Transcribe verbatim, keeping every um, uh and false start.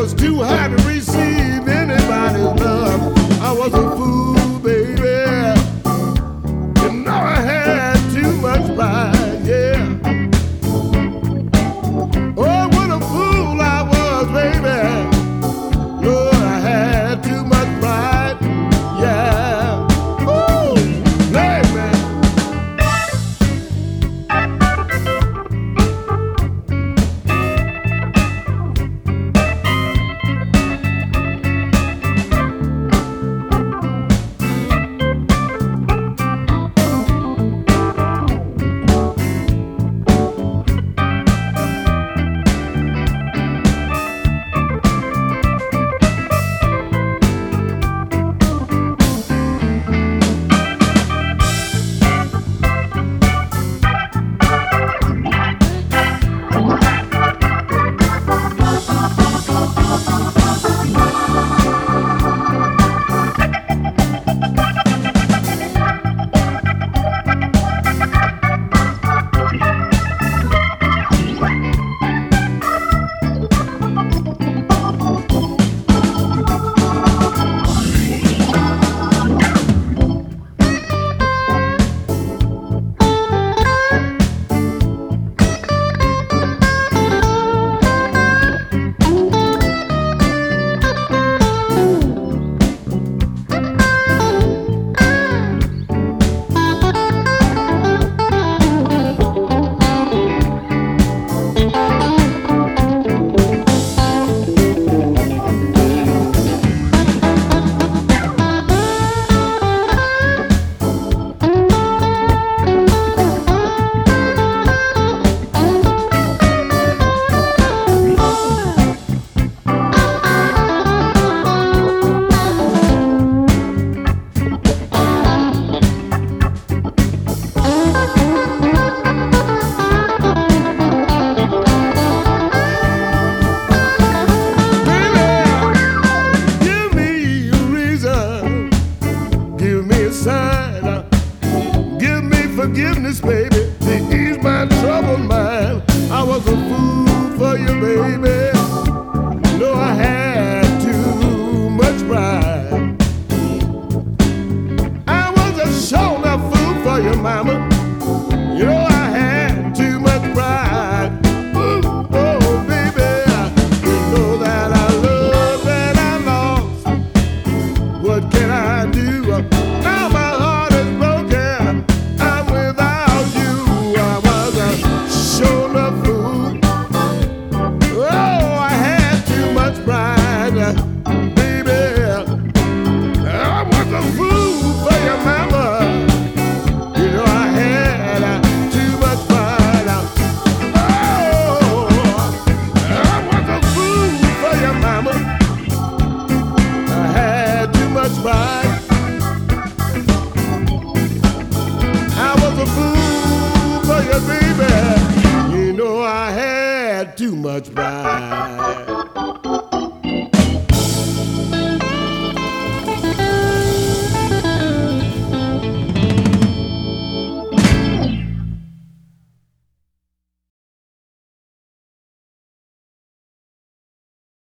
was too high to receive anybody's love. I was a fool, baby. You know I had too much pride, yeah. Oh, what a fool I was, baby. Lord, I had too much pride, yeah. Ooh, hey, man. Forgiveness, baby, to ease my troubled mind. I was a fool for you, baby. No, I had too much pride. I was a sure enough fool for you, mama. You know I had too much pride. Ooh, oh, baby, you know that I love that I lost. What can I do? Now my heart is broken. Too much pride.